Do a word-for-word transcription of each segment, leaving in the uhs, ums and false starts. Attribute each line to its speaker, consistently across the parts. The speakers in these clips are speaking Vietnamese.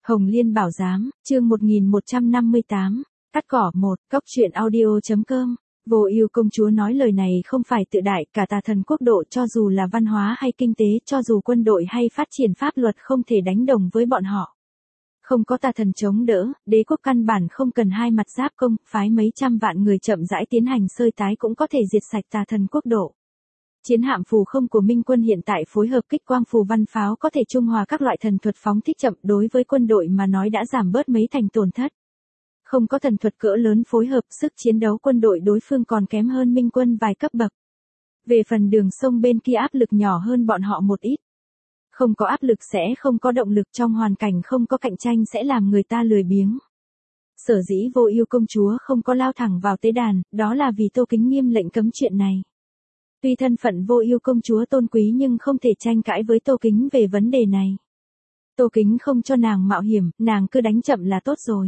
Speaker 1: Hồng Liên Bảo Giám, chương một nghìn một trăm năm mươi tám, cắt cỏ một, cóc truyện audio chấm com. Vô Ưu công chúa nói lời này không phải tự đại, cả tà thần quốc độ cho dù là văn hóa hay kinh tế, cho dù quân đội hay phát triển pháp luật không thể đánh đồng với bọn họ. Không có tà thần chống đỡ, đế quốc căn bản không cần hai mặt giáp công, phái mấy trăm vạn người chậm rãi tiến hành sơi tái cũng có thể diệt sạch tà thần quốc độ. Chiến hạm phù không của Minh quân hiện tại phối hợp kích quang phù văn pháo có thể trung hòa các loại thần thuật phóng thích chậm, đối với quân đội mà nói đã giảm bớt mấy thành tổn thất. Không có thần thuật cỡ lớn phối hợp, sức chiến đấu quân đội đối phương còn kém hơn Minh quân vài cấp bậc. Về phần đường sông bên kia áp lực nhỏ hơn bọn họ một ít. Không có áp lực sẽ không có động lực, trong hoàn cảnh không có cạnh tranh sẽ làm người ta lười biếng. Sở dĩ Vô Ưu công chúa không có lao thẳng vào tế đàn, đó là vì Tô Kính nghiêm lệnh cấm chuyện này. Tuy thân phận Vô Ưu công chúa tôn quý nhưng không thể tranh cãi với Tô Kính về vấn đề này. Tô Kính không cho nàng mạo hiểm, nàng cứ đánh chậm là tốt rồi.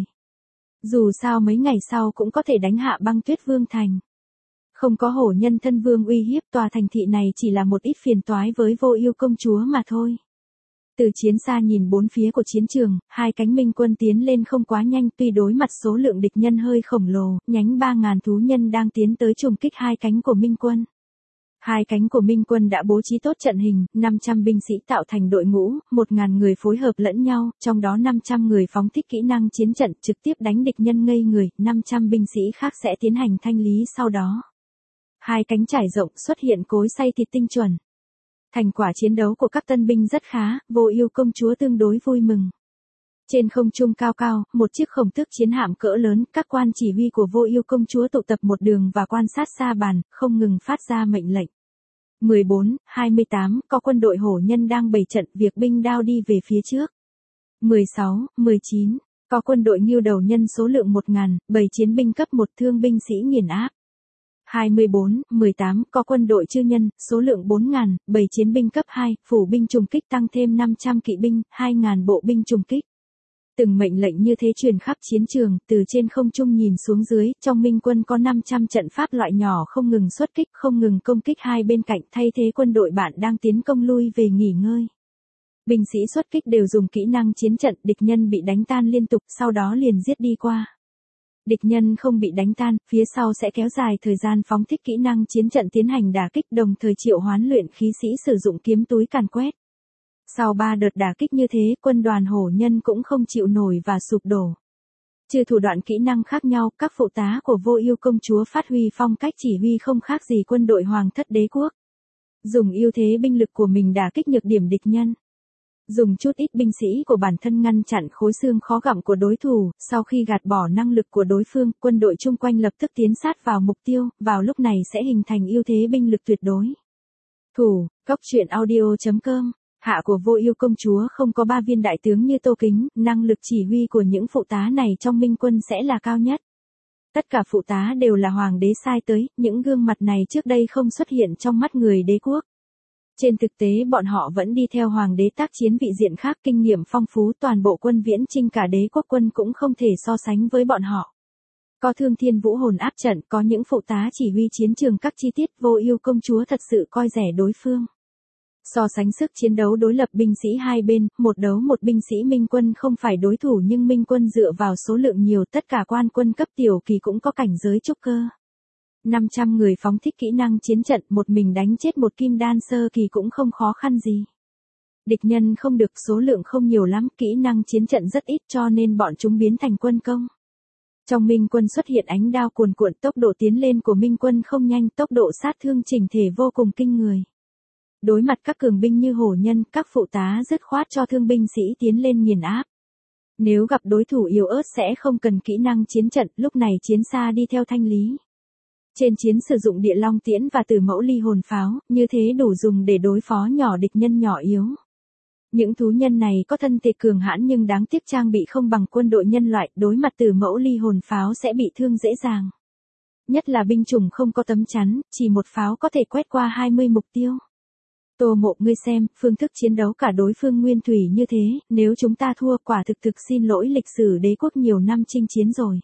Speaker 1: Dù sao mấy ngày sau cũng có thể đánh hạ Băng Tuyết Vương thành. Không có hổ nhân thân vương uy hiếp, tòa thành thị này chỉ là một ít phiền toái với Vô Ưu công chúa mà thôi. Từ chiến xa nhìn bốn phía của chiến trường, hai cánh Minh quân tiến lên không quá nhanh, tuy đối mặt số lượng địch nhân hơi khổng lồ, nhánh ba ngàn thú nhân đang tiến tới trùng kích hai cánh của Minh quân. Hai cánh của Minh quân đã bố trí tốt trận hình, năm trăm binh sĩ tạo thành đội ngũ, một nghìn người phối hợp lẫn nhau, trong đó năm trăm người phóng thích kỹ năng chiến trận trực tiếp đánh địch nhân ngây người, năm trăm binh sĩ khác sẽ tiến hành thanh lý sau đó. Hai cánh trải rộng xuất hiện cối xay thịt tinh chuẩn. Thành quả chiến đấu của các tân binh rất khá, Vô Ưu công chúa tương đối vui mừng. Trên không trung cao cao, một chiếc khổng tước chiến hạm cỡ lớn, các quan chỉ huy của Vô Ưu công chúa tụ tập một đường và quan sát xa bàn, không ngừng phát ra mệnh lệnh. mười bốn, hai mươi tám, có quân đội hổ nhân đang bày trận, việc binh đao đi về phía trước. mười sáu, mười chín, có quân đội ngưu đầu nhân số lượng một nghìn, bảy chiến binh cấp một, thương binh sĩ nghiền áp. hai mươi bốn, mười tám, có quân đội chư nhân, số lượng bốn nghìn, bảy chiến binh cấp hai, phủ binh trùng kích tăng thêm năm trăm kỵ binh, hai nghìn bộ binh trùng kích. Từng mệnh lệnh như thế truyền khắp chiến trường, từ trên không trung nhìn xuống dưới, trong Minh quân có năm trăm trận pháp loại nhỏ không ngừng xuất kích, không ngừng công kích hai bên cạnh, thay thế quân đội bạn đang tiến công lui về nghỉ ngơi. Binh sĩ xuất kích đều dùng kỹ năng chiến trận, địch nhân bị đánh tan liên tục, sau đó liền giết đi qua. Địch nhân không bị đánh tan, phía sau sẽ kéo dài thời gian phóng thích kỹ năng chiến trận tiến hành đả kích, đồng thời triệu hoán luyện khí sĩ sử dụng kiếm túi càn quét. Sau ba đợt đả kích như thế, quân đoàn hổ nhân cũng không chịu nổi và sụp đổ. Trừ thủ đoạn kỹ năng khác nhau, các phụ tá của Vô Ưu công chúa phát huy phong cách chỉ huy không khác gì quân đội hoàng thất đế quốc. Dùng ưu thế binh lực của mình đả kích nhược điểm địch nhân. Dùng chút ít binh sĩ của bản thân ngăn chặn khối xương khó gặm của đối thủ, sau khi gạt bỏ năng lực của đối phương, quân đội chung quanh lập tức tiến sát vào mục tiêu, vào lúc này sẽ hình thành ưu thế binh lực tuyệt đối. Thủ, cóc truyện audio chấm com. Hạ của Vô Ưu công chúa không có ba viên đại tướng như Tô Kính, năng lực chỉ huy của những phụ tá này trong Minh quân sẽ là cao nhất. Tất cả phụ tá đều là hoàng đế sai tới, những gương mặt này trước đây không xuất hiện trong mắt người đế quốc. Trên thực tế bọn họ vẫn đi theo hoàng đế tác chiến vị diện khác, kinh nghiệm phong phú, toàn bộ quân viễn chinh cả đế quốc quân cũng không thể so sánh với bọn họ. Có Thương Thiên Vũ Hồn áp trận, có những phụ tá chỉ huy chiến trường các chi tiết, Vô Ưu công chúa thật sự coi rẻ đối phương. So sánh sức chiến đấu đối lập binh sĩ hai bên, một đấu một binh sĩ Minh quân không phải đối thủ nhưng Minh quân dựa vào số lượng nhiều, tất cả quan quân cấp tiểu kỳ cũng có cảnh giới trúc cơ. năm trăm người phóng thích kỹ năng chiến trận, một mình đánh chết một kim đan sơ kỳ cũng không khó khăn gì. Địch nhân không được, số lượng không nhiều lắm, kỹ năng chiến trận rất ít cho nên bọn chúng biến thành quân công. Trong Minh quân xuất hiện ánh đao cuồn cuộn, tốc độ tiến lên của Minh quân không nhanh, tốc độ sát thương chỉnh thể vô cùng kinh người. Đối mặt các cường binh như hổ nhân, các phụ tá dứt khoát cho thương binh sĩ tiến lên nghiền áp. Nếu gặp đối thủ yếu ớt sẽ không cần kỹ năng chiến trận, lúc này chiến xa đi theo thanh lý. Trên chiến sử dụng địa long tiễn và tử mẫu ly hồn pháo, như thế đủ dùng để đối phó nhỏ địch nhân nhỏ yếu. Những thú nhân này có thân thể cường hãn nhưng đáng tiếc trang bị không bằng quân đội nhân loại, đối mặt tử mẫu ly hồn pháo sẽ bị thương dễ dàng. Nhất là binh chủng không có tấm chắn, chỉ một pháo có thể quét qua hai mươi mục tiêu. Tô Mộ, ngươi xem, phương thức chiến đấu cả đối phương nguyên thủy như thế, nếu chúng ta thua quả thực thực xin lỗi lịch sử đế quốc nhiều năm chinh chiến rồi.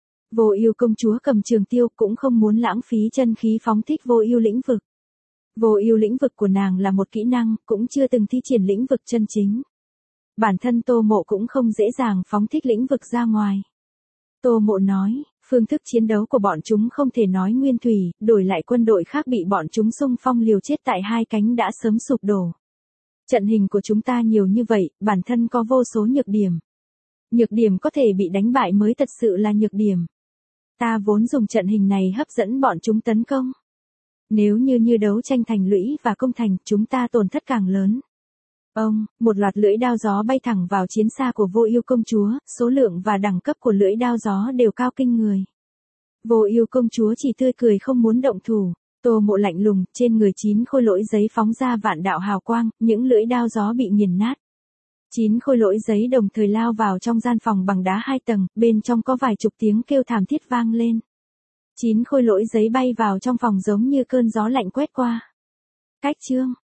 Speaker 1: Vô Ưu công chúa cầm trường tiêu cũng không muốn lãng phí chân khí phóng thích Vô Ưu lĩnh vực. Vô Ưu lĩnh vực của nàng là một kỹ năng, cũng chưa từng thi triển lĩnh vực chân chính. bản thân Tô Mộ cũng không dễ dàng phóng thích lĩnh vực ra ngoài. Tô Mộ nói, phương thức chiến đấu của bọn chúng không thể nói nguyên thủy, đổi lại quân đội khác bị bọn chúng xung phong liều chết tại hai cánh đã sớm sụp đổ. Trận hình của chúng ta nhiều như vậy, bản thân có vô số nhược điểm. Nhược điểm có thể bị đánh bại mới thật sự là nhược điểm. Ta vốn dùng trận hình này hấp dẫn bọn chúng tấn công. Nếu như như đấu tranh thành lũy và công thành, chúng ta tổn thất càng lớn. Ông, một loạt lưỡi đao gió bay thẳng vào chiến xa của Vô Ưu công chúa, số lượng và đẳng cấp của lưỡi đao gió đều cao kinh người. Vô Ưu công chúa chỉ tươi cười không muốn động thủ. Tô Mộ lạnh lùng, trên người chín khôi lỗi giấy phóng ra vạn đạo hào quang, những lưỡi đao gió bị nghiền nát. Chín khôi lỗi giấy đồng thời lao vào trong gian phòng bằng đá hai tầng, bên trong có vài chục tiếng kêu thảm thiết vang lên. Chín khôi lỗi giấy bay vào trong phòng giống như cơn gió lạnh quét qua. Cách chương